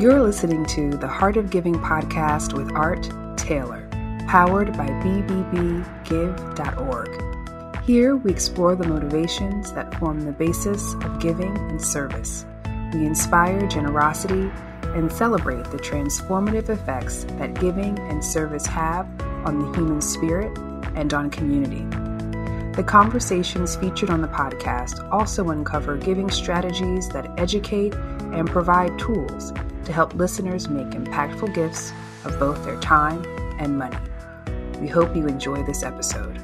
You're listening to the Heart of Giving podcast with Art Taylor, powered by bbbgive.org. Here we explore the motivations that form the basis of giving and service. We inspire generosity and celebrate the transformative effects that giving and service have on the human spirit and on community. The conversations featured on the podcast also uncover giving strategies that educate and provide tools to help listeners make impactful gifts of both their time and money. We hope you enjoy this episode.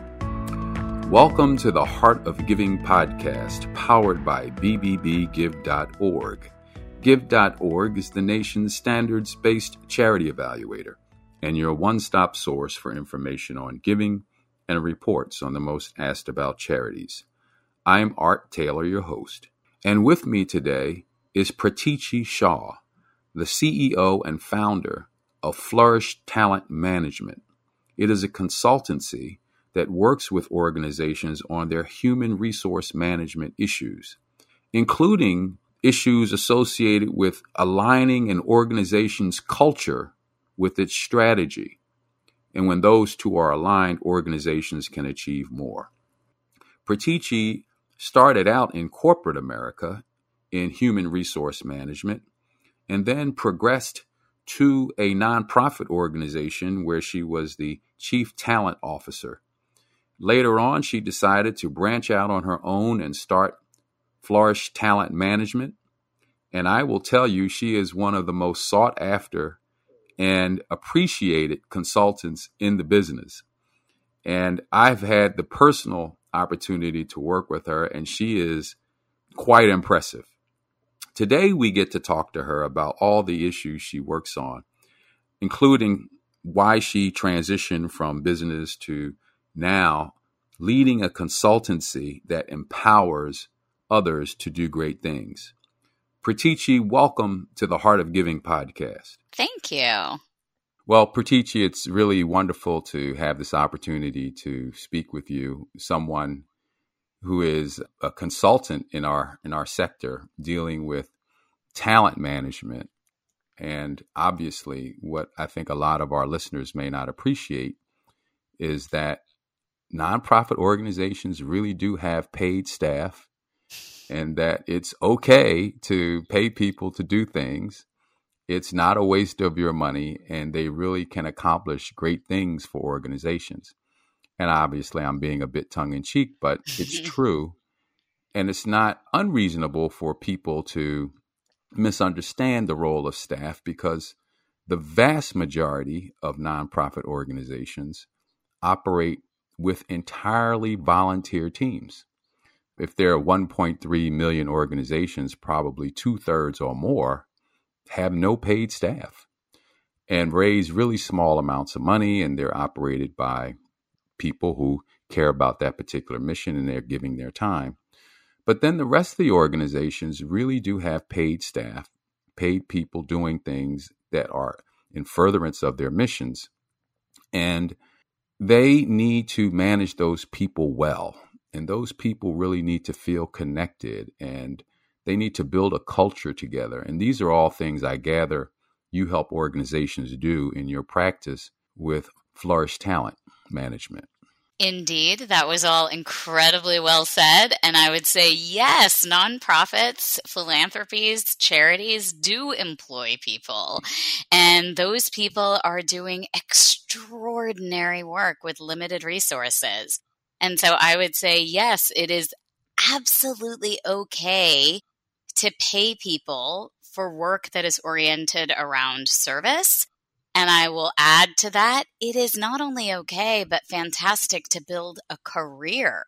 Welcome to the Heart of Giving podcast, powered by bbbgive.org. Give.org is the nation's standards-based charity evaluator and your one-stop source for information on giving and reports on the most asked about charities. I'm Art Taylor, your host, and with me today is Pratichi Shah, the CEO and founder of Flourish Talent Management. It is a consultancy that works with organizations on their human resource management issues, including issues associated with aligning an organization's culture with its strategy. And when those two are aligned, organizations can achieve more. Pratichi started out in corporate America in human resource management and then progressed to a nonprofit organization where she was the chief talent officer. Later on, she decided to branch out on her own and start Flourish Talent Management. And I will tell you, she is one of the most sought after and appreciated consultants in the business. And I've had the personal opportunity to work with her, and she is quite impressive. Today, we get to talk to her about all the issues she works on, including why she transitioned from business to now leading a consultancy that empowers others to do great things. Pratichi, welcome to the Heart of Giving podcast. Thank you. Well, Pratichi, it's really wonderful to have this opportunity to speak with you, someone who is a consultant in our sector dealing with talent management. And obviously, what I think a lot of our listeners may not appreciate is that nonprofit organizations really do have paid staff, and that it's okay to pay people to do things. It's not a waste of your money, and they really can accomplish great things for organizations. And obviously, I'm being a bit tongue-in-cheek, but it's true. And it's not unreasonable for people to misunderstand the role of staff, because the vast majority of nonprofit organizations operate with entirely volunteer teams. If there are 1.3 million organizations, probably 2/3 or more have no paid staff and raise really small amounts of money, and they're operated by people who care about that particular mission, and they're giving their time. But then the rest of the organizations really do have paid staff, paid people doing things that are in furtherance of their missions, and they need to manage those people well. And those people really need to feel connected, and they need to build a culture together. And these are all things I gather you help organizations do in your practice with Flourish Talent Management. Indeed, that was all incredibly well said. And I would say, yes, nonprofits, philanthropies, charities do employ people. And those people are doing extraordinary work with limited resources. And so I would say, yes, it is absolutely okay to pay people for work that is oriented around service. And I will add to that, it is not only okay, but fantastic to build a career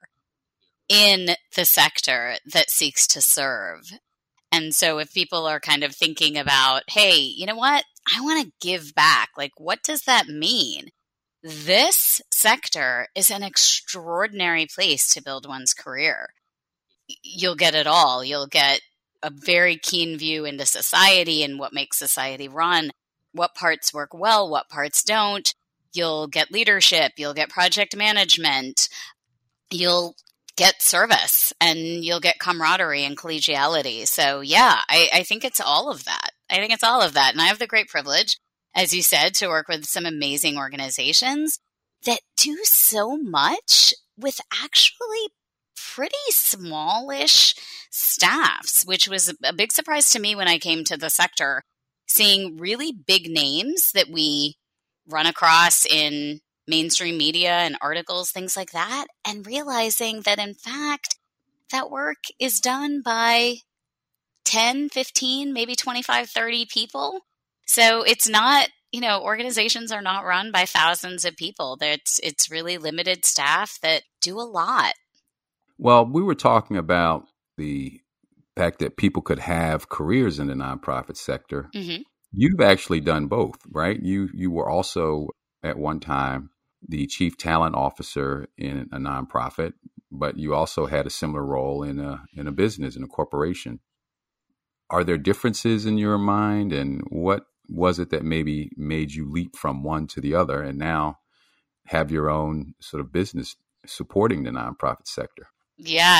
in the sector that seeks to serve. And so if people are kind of thinking about, hey, you know what? I want to give back. Like, what does that mean? This sector is an extraordinary place to build one's career. You'll get it all. You'll get a very keen view into society and what makes society run, what parts work well, what parts don't. You'll get leadership. You'll get project management. You'll get service, and you'll get camaraderie and collegiality. So yeah, I think it's all of that. I think it's all of that. And I have the great privilege, as you said, to work with some amazing organizations that do so much with actually pretty smallish staffs, which was a big surprise to me when I came to the sector, seeing really big names that we run across in mainstream media and articles, things like that, and realizing that in fact, that work is done by 10, 15, maybe 25, 30 people. So it's not, organizations are not run by thousands of people. It's really limited staff that do a lot. Well, we were talking about the fact that people could have careers in the nonprofit sector. Mm-hmm. You've actually done both, right? You were also at one time the chief talent officer in a nonprofit, but you also had a similar role in a business, in a corporation. Are there differences in your mind, and what was it that maybe made you leap from one to the other and now have your own sort of business supporting the nonprofit sector? Yeah,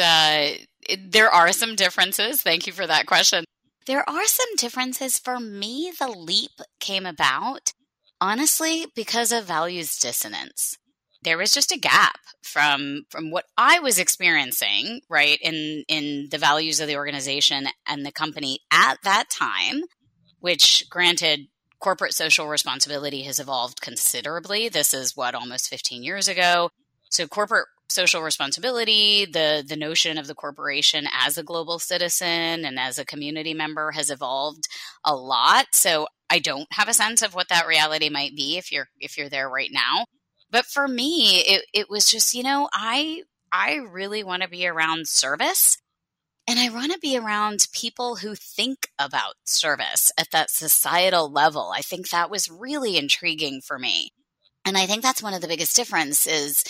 there are some differences. Thank you for that question. There are some differences. For me, the leap came about, honestly, because of values dissonance. There was just a gap from what I was experiencing, right, in the values of the organization and the company at that time, which, granted, corporate social responsibility has evolved considerably. This is almost 15 years ago. So corporate social responsibility, the notion of the corporation as a global citizen and as a community member has evolved a lot. So I don't have a sense of what that reality might be if you're there right now. But for me, it was just, I really want to be around service, and I want to be around people who think about service at that societal level. I think that was really intriguing for me. And I think that's one of the biggest differences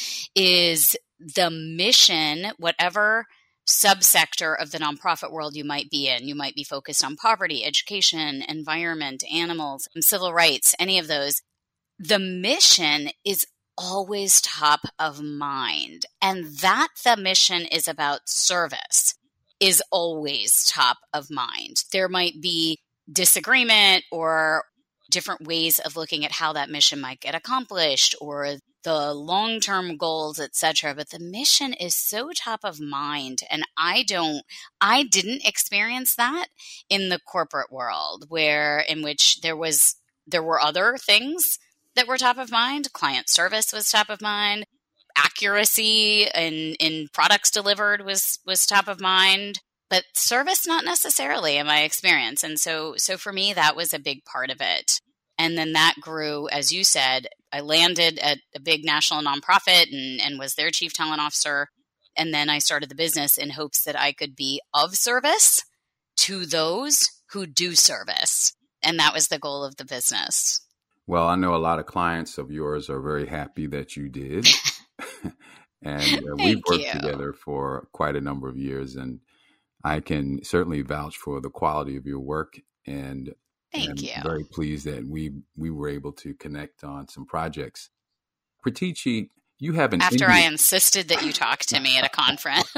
is the mission, whatever subsector of the nonprofit world you might be in. You might be focused on poverty, education, environment, animals, and civil rights, any of those. The mission is always top of mind. And that the mission is about service is always top of mind. There might be disagreement or different ways of looking at how that mission might get accomplished or the long-term goals, etc. But the mission is so top of mind. And I didn't experience that in the corporate world in which there were other things that were top of mind. Client service was top of mind. Accuracy in products delivered was top of mind. But service, not necessarily in my experience. And so for me, that was a big part of it. And then that grew, as you said, I landed at a big national nonprofit and was their chief talent officer. And then I started the business in hopes that I could be of service to those who do service. And that was the goal of the business. Well, I know a lot of clients of yours are very happy that you did. And we've worked together for quite a number of years. And I can certainly vouch for the quality of your work, and Thank you. I'm very pleased that we were able to connect on some projects. Pratici, you have an After I insisted that you talk to me at a conference.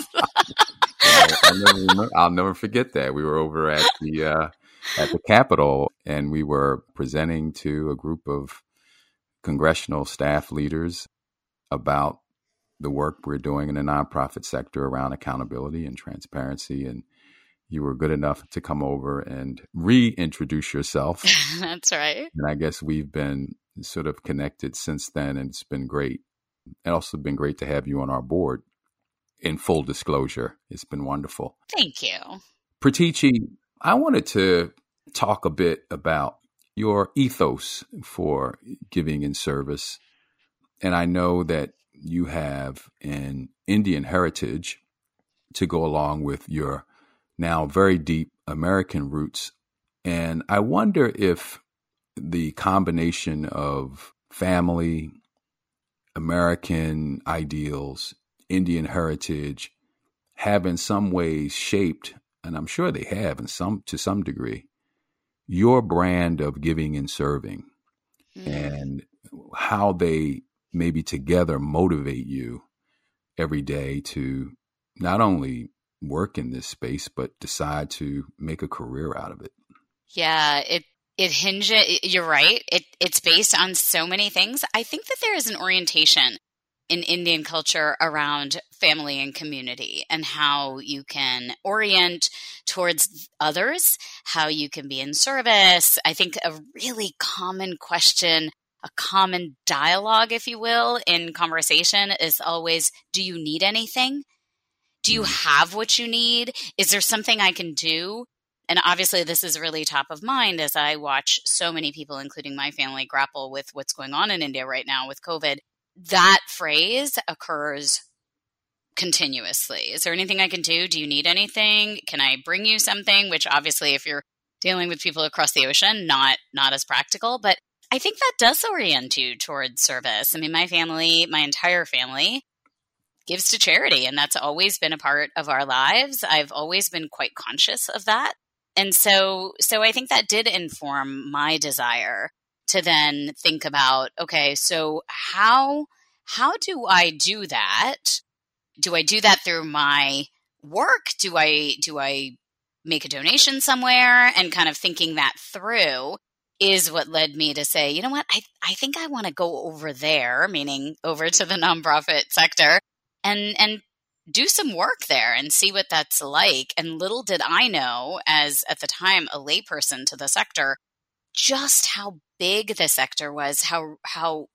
I'll never forget that. We were over at the Capitol, and we were presenting to a group of congressional staff leaders about the work we're doing in the nonprofit sector around accountability and transparency. And you were good enough to come over and reintroduce yourself. That's right. And I guess we've been sort of connected since then, and it's been great. It's also been great to have you on our board. In full disclosure, it's been wonderful. Thank you. Pratici, I wanted to talk a bit about your ethos for giving and service. And I know that you have an Indian heritage to go along with your now very deep American roots. And I wonder if the combination of family, American ideals, Indian heritage have in some ways shaped, and I'm sure they have to some degree, your brand of giving and serving, and how they maybe together motivate you every day to not only work in this space, but decide to make a career out of it. Yeah, it hinges, you're right. It's based on so many things. I think that there is an orientation in Indian culture around family and community and how you can orient towards others, how you can be in service. I think a really common question, a common dialogue, if you will, in conversation is always, do you need anything? Do you have what you need? Is there something I can do? And obviously, this is really top of mind as I watch so many people, including my family, grapple with what's going on in India right now with COVID. That phrase occurs continuously. Is there anything I can do? Do you need anything? Can I bring you something? Which obviously, if you're dealing with people across the ocean, not as practical. But I think that does orient you towards service. I mean, my family, my entire family, gives to charity, and that's always been a part of our lives. I've always been quite conscious of that. And so I think that did inform my desire to then think about, okay, so how do I do that? Do I do that through my work? Do I make a donation somewhere? And kind of thinking that through is what led me to say, you know what, I think I want to go over there, meaning over to the nonprofit sector, and do some work there and see what that's like. And little did I know, as at the time a layperson to the sector, just how big the sector was, how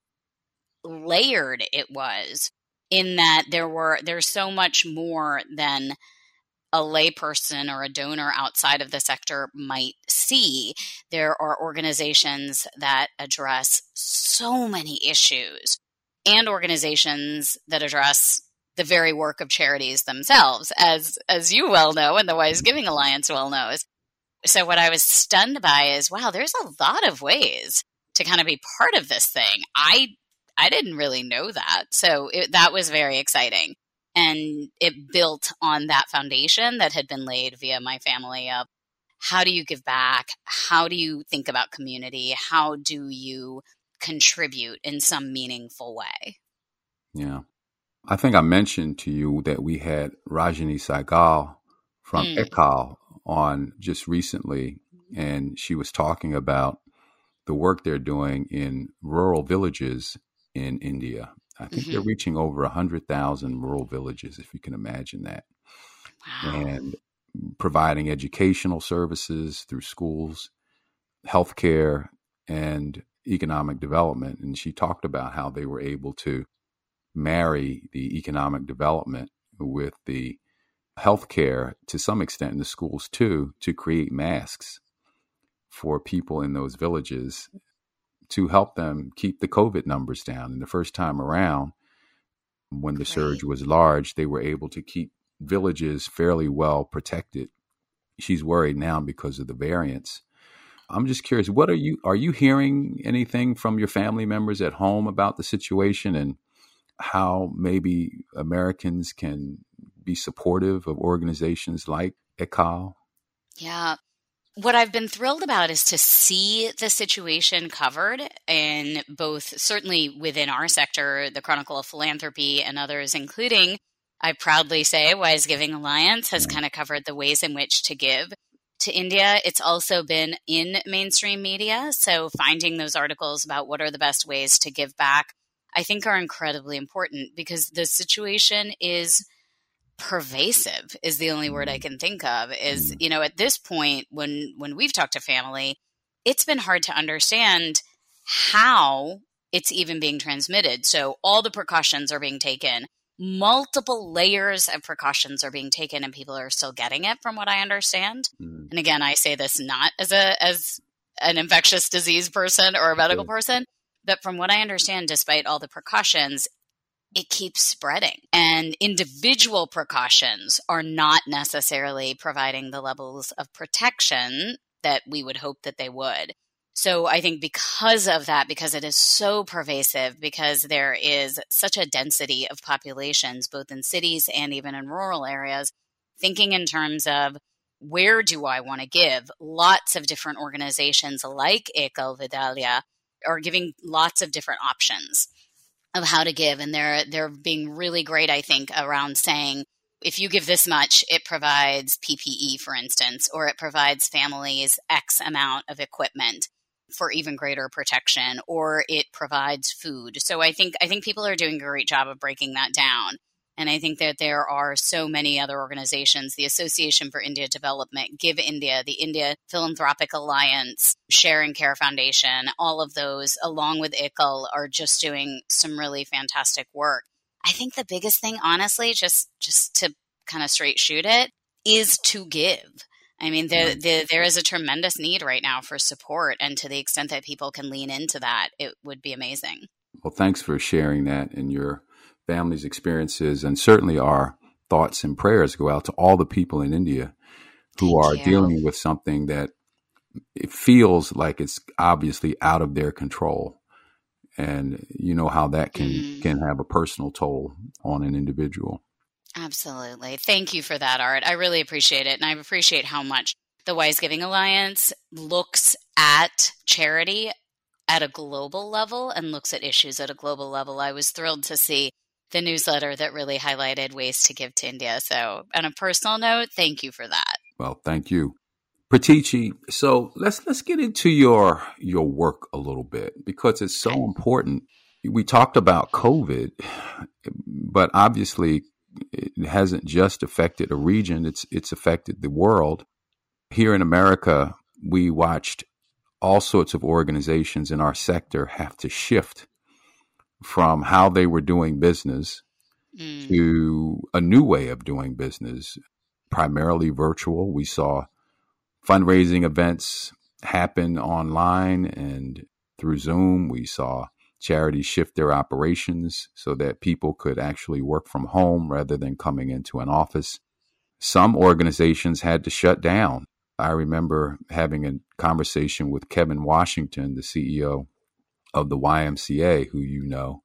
layered it was, in that there's so much more than a layperson or a donor outside of the sector might see. There are organizations that address so many issues, and organizations that address the very work of charities themselves, as you well know, and the Wise Giving Alliance well knows. So what I was stunned by is, wow, there's a lot of ways to kind of be part of this thing. I didn't really know that. So that was very exciting. And it built on that foundation that had been laid via my family of, how do you give back? How do you think about community? How do you contribute in some meaningful way? Yeah. I think I mentioned to you that we had Rajani Saigal from ECAL on just recently, and she was talking about the work they're doing in rural villages in India. I think they're reaching over 100,000 rural villages, if you can imagine that. Wow. And providing educational services through schools, healthcare, and economic development. And she talked about how they were able to marry the economic development with the healthcare to some extent in the schools too, to create masks for people in those villages to help them keep the COVID numbers down. And the first time around, when the surge was large, they were able to keep villages fairly well protected. She's worried now because of the variants. I'm just curious, are you hearing anything from your family members at home about the situation and how maybe Americans can be supportive of organizations like ECAL? Yeah. What I've been thrilled about is to see the situation covered in both, certainly within our sector, the Chronicle of Philanthropy and others, including, I proudly say, Wise Giving Alliance has kind of covered the ways in which to give to India. It's also been in mainstream media. So finding those articles about what are the best ways to give back, I think are incredibly important, because the situation is pervasive, is the only word I can think of. Is, at this point, when we've talked to family, it's been hard to understand how it's even being transmitted. So all the precautions are being taken. Multiple layers of precautions are being taken, and people are still getting it, from what I understand. And again, I say this not as an infectious disease person or a medical person, but from what I understand, despite all the precautions, it keeps spreading. And individual precautions are not necessarily providing the levels of protection that we would hope that they would. So I think because of that, because it is so pervasive, because there is such a density of populations, both in cities and even in rural areas, thinking in terms of, where do I want to give? Lots of different organizations like Ekal Vidyalaya are giving lots of different options of how to give. And they're being really great, I think, around saying, if you give this much, it provides PPE, for instance, or it provides families X amount of equipment for even greater protection, or it provides food. So I think people are doing a great job of breaking that down. And I think that there are so many other organizations, the Association for India Development, Give India, the India Philanthropic Alliance, Share and Care Foundation, all of those, along with ICL, are just doing some really fantastic work. I think the biggest thing, honestly, just to kind of straight shoot it, is to give. I mean, there is a tremendous need right now for support, and to the extent that people can lean into that, it would be amazing. Well, thanks for sharing that and your family's experiences, and certainly our thoughts and prayers go out to all the people in India who are dealing with something that it feels like it's obviously out of their control. And you know how that can have a personal toll on an individual. Absolutely. Thank you for that, Art. I really appreciate it. And I appreciate how much the Wise Giving Alliance looks at charity at a global level and looks at issues at a global level. I was thrilled to see the newsletter that really highlighted ways to give to India. So on a personal note, thank you for that. Well, thank you. Pratichi, so let's get into your work a little bit, because it's so important. We talked about COVID, but obviously it hasn't just affected a region, it's affected the world. Here in America, we watched all sorts of organizations in our sector have to shift from how they were doing business to a new way of doing business, primarily virtual. We saw fundraising events happen online and through Zoom. We saw charities shift their operations so that people could actually work from home rather than coming into an office. Some organizations had to shut down. I remember having a conversation with Kevin Washington, the CEO of the YMCA, who you know.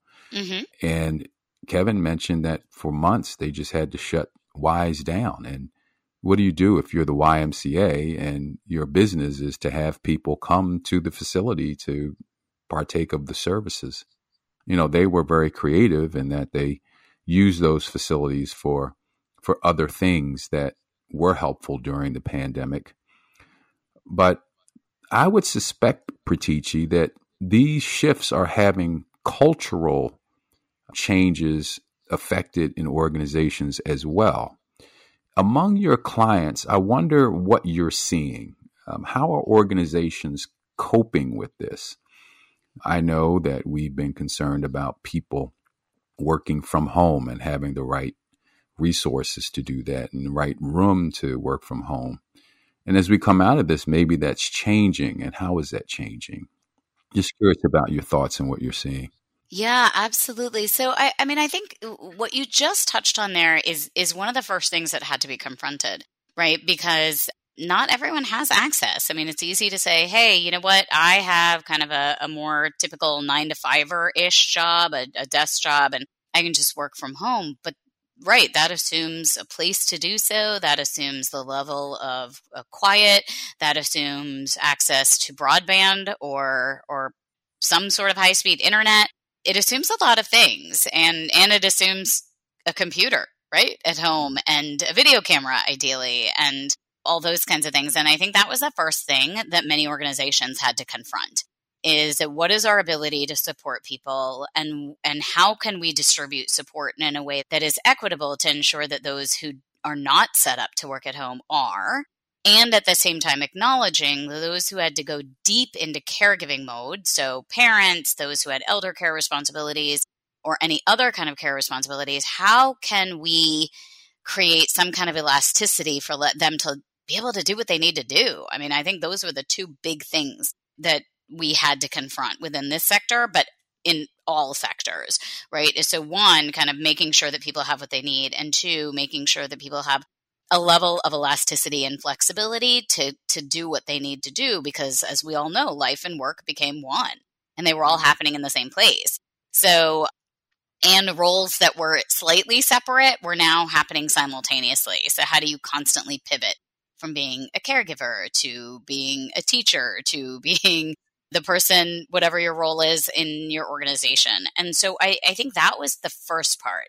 And Kevin mentioned that for months they just had to shut Wise down. And what do you do if you're the YMCA and your business is to have people come to the facility to partake of the services? You know, they were very creative in that they used those facilities for other things that were helpful during the pandemic. But I would suspect, Pratichi, that these shifts are having cultural changes affected in organizations as well. Among your clients, I wonder what you're seeing. How are organizations coping with this? I know that we've been concerned about people working from home and having the right resources to do that and the right room to work from home. And as we come out of this, maybe that's changing. And how is that changing? Just curious about your thoughts and what you're seeing. Yeah, absolutely. So, I mean, I think what you just touched on there is one of the first things that had to be confronted, right? Because not everyone has access. I mean, it's easy to say, hey, you know what? I have kind of a more typical 9-to-5-ish job, a desk job, and I can just work from home. But right, that assumes a place to do so. That assumes the level of quiet. That assumes access to broadband or some sort of high-speed internet. It assumes a lot of things, and it assumes a computer, right, at home, and a video camera, ideally, and all those kinds of things. And I think that was the first thing that many organizations had to confront, is what is our ability to support people, and how can we distribute support in a way that is equitable to ensure that those who are not set up to work at home are, and at the same time acknowledging those who had to go deep into caregiving mode, so parents, those who had elder care responsibilities, or any other kind of care responsibilities. How can we create some kind of elasticity for them to be able to do what they need to do? I mean, I think those were the two big things that we had to confront within this sector, but in all sectors, right? So one, kind of making sure that people have what they need, and two, making sure that people have a level of elasticity and flexibility to do what they need to do, because as we all know, life and work became one, and they were all happening in the same place. So, and roles that were slightly separate were now happening simultaneously. So how do you constantly pivot from being a caregiver to being a teacher to being the person, whatever your role is in your organization? And so I think that was the first part,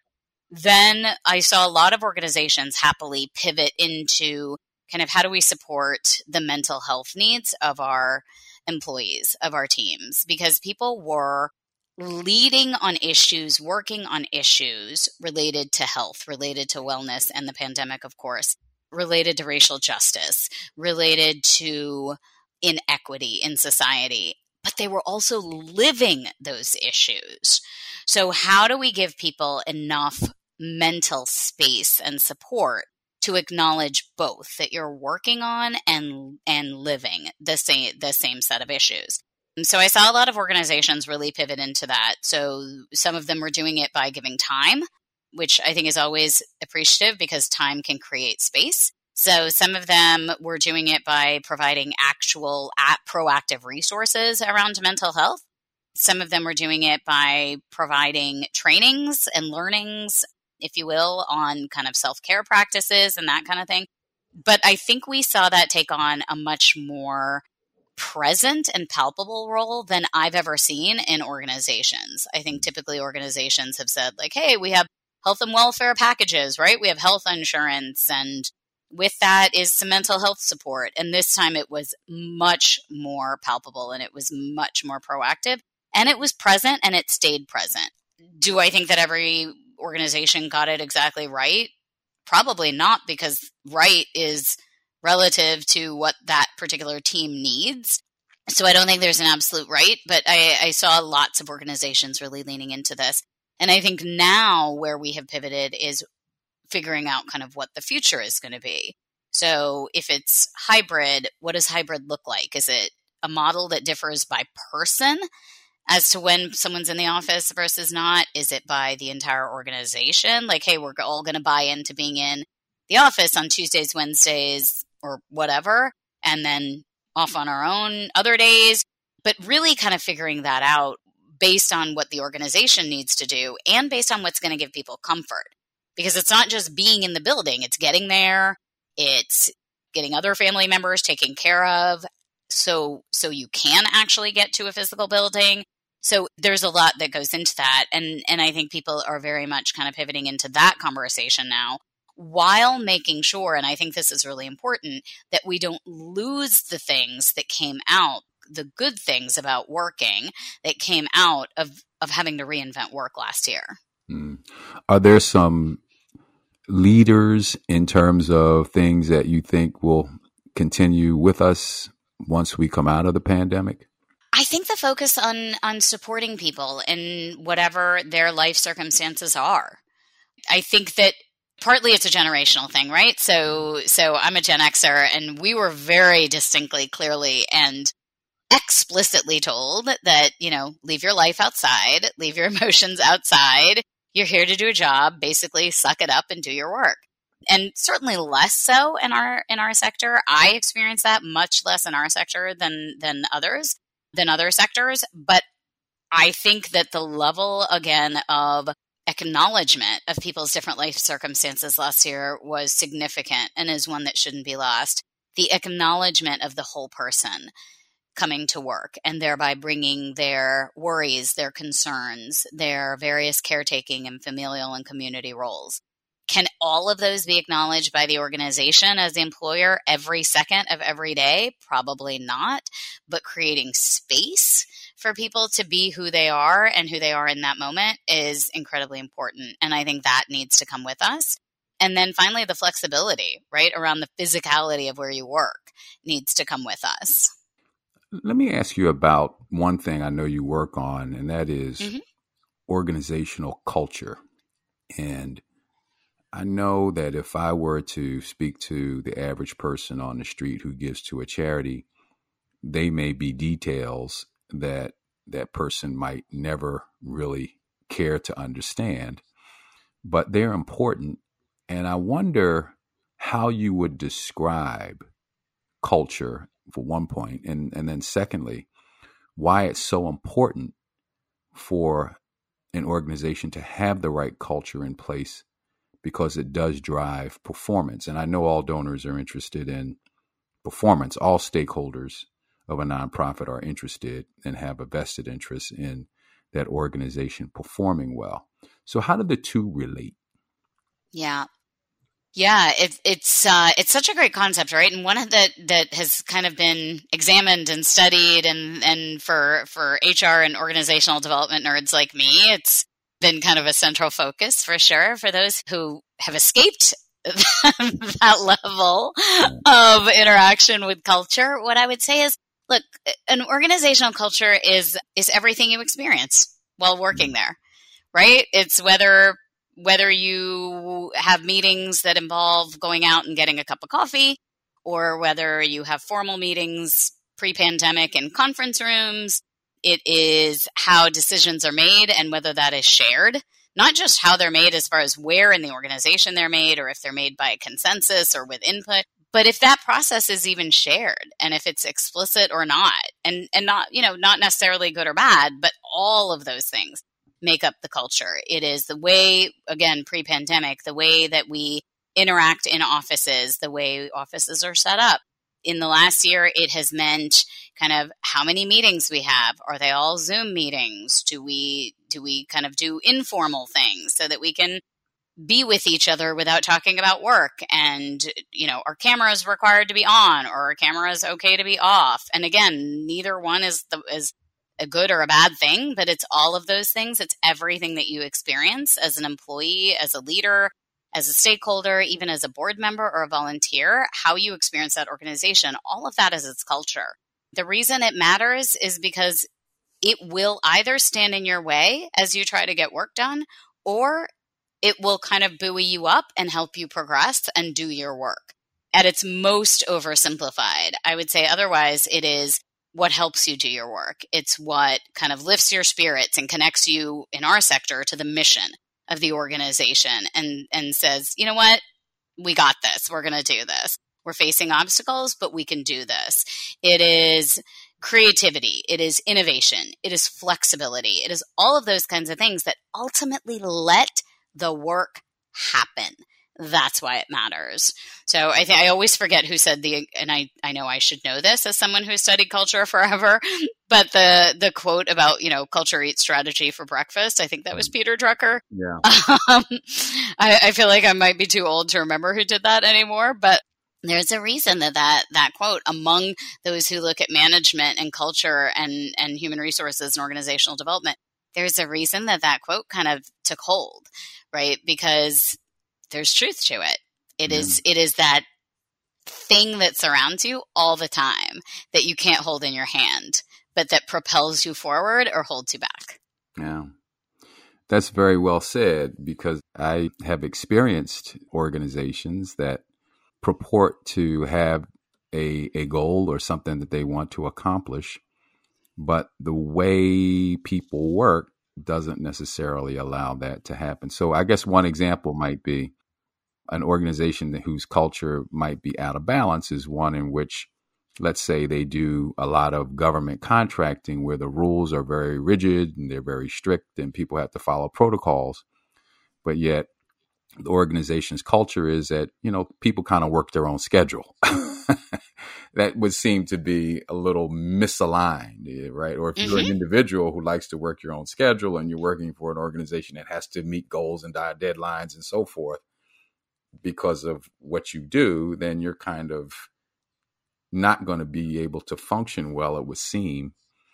Then I saw a lot of organizations happily pivot into kind of how do we support the mental health needs of our employees, of our teams, because people were leading on issues, working on issues related to health, related to wellness and the pandemic, of course, related to racial justice, related to inequity in society, but they were also living those issues. So how do we give people enough mental space and support to acknowledge both that you're working on and living the same set of issues? And so I saw a lot of organizations really pivot into that. So some of them were doing it by giving time, which I think is always appreciative because time can create space. So some of them were doing it by providing actual proactive resources around mental health. Some of them were doing it by providing trainings and learnings, if you will, on kind of self-care practices and that kind of thing. But I think we saw that take on a much more present and palpable role than I've ever seen in organizations. I think typically organizations have said like, hey, we have health and welfare packages, right? We have health insurance, and with that is some mental health support. And this time it was much more palpable and it was much more proactive and it was present and it stayed present. Do I think that every organization got it exactly right? Probably not, because right is relative to what that particular team needs. So I don't think there's an absolute right, but I saw lots of organizations really leaning into this. And I think now where we have pivoted is figuring out kind of what the future is going to be. So if it's hybrid, what does hybrid look like? Is it a model that differs by person as to when someone's in the office versus not? Is it by the entire organization? Like, hey, we're all going to buy into being in the office on Tuesdays, Wednesdays, or whatever, and then off on our own other days. But really kind of figuring that out based on what the organization needs to do and based on what's going to give people comfort. Because it's not just being in the building, it's getting there, it's getting other family members taken care of, so you can actually get to a physical building. So there's a lot that goes into that, and I think people are very much kind of pivoting into that conversation now, while making sure, and I think this is really important, that we don't lose the things that came out, the good things about working that came out of having to reinvent work last year. Are there some leaders in terms of things that you think will continue with us once we come out of the pandemic? I think the focus on supporting people in whatever their life circumstances are. I think that partly it's a generational thing, right? So I'm a Gen Xer, and we were very distinctly, clearly, and explicitly told that, leave your life outside, leave your emotions outside. You're here to do a job, basically suck it up and do your work. And certainly less so in our sector. I experience that much less in our sector than other sectors. But I think that the level, again, of acknowledgement of people's different life circumstances last year was significant and is one that shouldn't be lost. The acknowledgement of the whole person coming to work and thereby bringing their worries, their concerns, their various caretaking and familial and community roles. Can all of those be acknowledged by the organization as the employer every second of every day? Probably not, but creating space for people to be who they are and who they are in that moment is incredibly important. And I think that needs to come with us. And then finally, the flexibility, right, around the physicality of where you work needs to come with us. Let me ask you about one thing I know you work on, and that is organizational culture. And I know that if I were to speak to the average person on the street who gives to a charity, they may be details that that person might never really care to understand, but they're important. And I wonder how you would describe culture for one point, and then secondly, why it's so important for an organization to have the right culture in place, because it does drive performance. And I know all donors are interested in performance. All stakeholders of a nonprofit are interested and have a vested interest in that organization performing well. So how do the two relate? Yeah. Yeah, it's such a great concept, right? And one that has kind of been examined and studied, and for HR and organizational development nerds like me, it's been kind of a central focus for sure for those who have escaped that level of interaction with culture. What I would say is, look, an organizational culture is everything you experience while working there, right? It's whether you have meetings that involve going out and getting a cup of coffee, or whether you have formal meetings pre-pandemic in conference rooms. It is how decisions are made and whether that is shared, not just how they're made as far as where in the organization they're made, or if they're made by consensus or with input, but if that process is even shared and if it's explicit or not, and not, not necessarily good or bad, but all of those things make up the culture. It is the way, again, pre-pandemic, the way that we interact in offices, the way offices are set up. In the last year, it has meant kind of how many meetings we have. Are they all Zoom meetings? Do we kind of do informal things so that we can be with each other without talking about work? And, are cameras required to be on, or are cameras okay to be off? And again, neither one is a good or a bad thing, but it's all of those things. It's everything that you experience as an employee, as a leader, as a stakeholder, even as a board member or a volunteer, how you experience that organization. All of that is its culture. The reason it matters is because it will either stand in your way as you try to get work done, or it will kind of buoy you up and help you progress and do your work. At its most oversimplified, I would say otherwise it is what helps you do your work. It's what kind of lifts your spirits and connects you, in our sector, to the mission of the organization and says, you know what, we got this. We're going to do this. We're facing obstacles, but we can do this. It is creativity. It is innovation. It is flexibility. It is all of those kinds of things that ultimately let the work happen. That's why it matters. So I always forget who said and I know I should know this as someone who studied culture forever, but the quote about, culture eats strategy for breakfast, I think that was Peter Drucker. Yeah. I feel like I might be too old to remember who did that anymore, but there's a reason that quote, among those who look at management and culture and human resources and organizational development, there's a reason that quote kind of took hold, right? Because there's truth to it. It is that thing that surrounds you all the time that you can't hold in your hand, but that propels you forward or holds you back. Yeah. That's very well said, because I have experienced organizations that purport to have a goal or something that they want to accomplish, but the way people work doesn't necessarily allow that to happen. So I guess one example might be an organization whose culture might be out of balance is one in which, let's say, they do a lot of government contracting where the rules are very rigid and they're very strict and people have to follow protocols. But yet the organization's culture is that, people kind of work their own schedule. That would seem to be a little misaligned, right? Or if you're an individual who likes to work your own schedule and you're working for an organization that has to meet goals and deadlines and so forth because of what you do, then you're kind of not going to be able to function well, it would seem,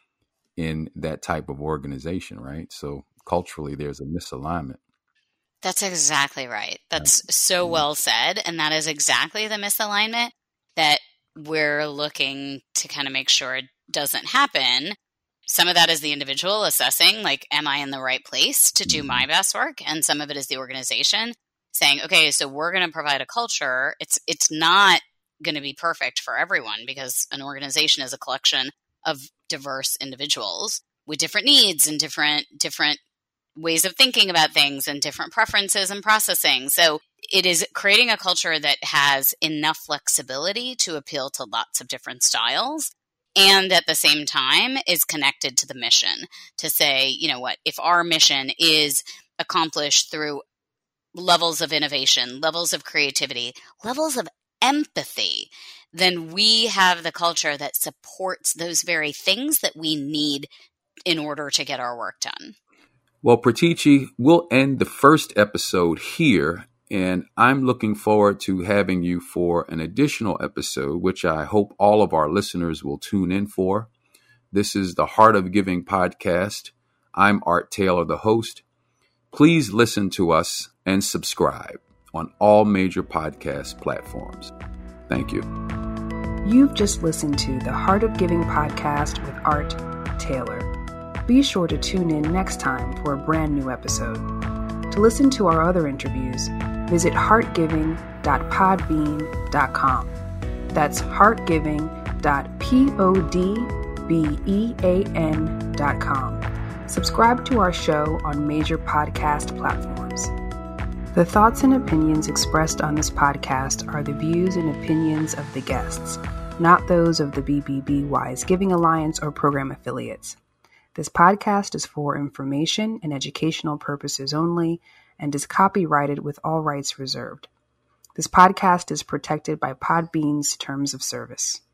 in that type of organization, right? So culturally, there's a misalignment. That's exactly right. That's so well said. And that is exactly the misalignment that we're looking to kind of make sure it doesn't happen. Some of that is the individual assessing, like, am I in the right place to do my best work? And some of it is the organization saying, okay, so we're going to provide a culture. It's not going to be perfect for everyone, because an organization is a collection of diverse individuals with different needs and different ways of thinking about things and different preferences and processing. So it is creating a culture that has enough flexibility to appeal to lots of different styles, and at the same time is connected to the mission to say, you know what, if our mission is accomplished through levels of innovation, levels of creativity, levels of empathy, then we have the culture that supports those very things that we need in order to get our work done. Well, Pratici, we'll end the first episode here And I'm looking forward to having you for an additional episode, which I hope all of our listeners will tune in for. This is the Heart of Giving podcast. I'm Art Taylor, the host. Please listen to us and subscribe on all major podcast platforms. Thank you. You've just listened to the Heart of Giving podcast with Art Taylor. Be sure to tune in next time for a brand new episode. To listen to our other interviews, visit heartgiving.podbean.com. That's heartgiving.podbean.com. Subscribe to our show on major podcast platforms. The thoughts and opinions expressed on this podcast are the views and opinions of the guests, not those of the BBB Wise Giving Alliance or program affiliates. This podcast is for information and educational purposes only and is copyrighted with all rights reserved. This podcast is protected by Podbean's terms of service.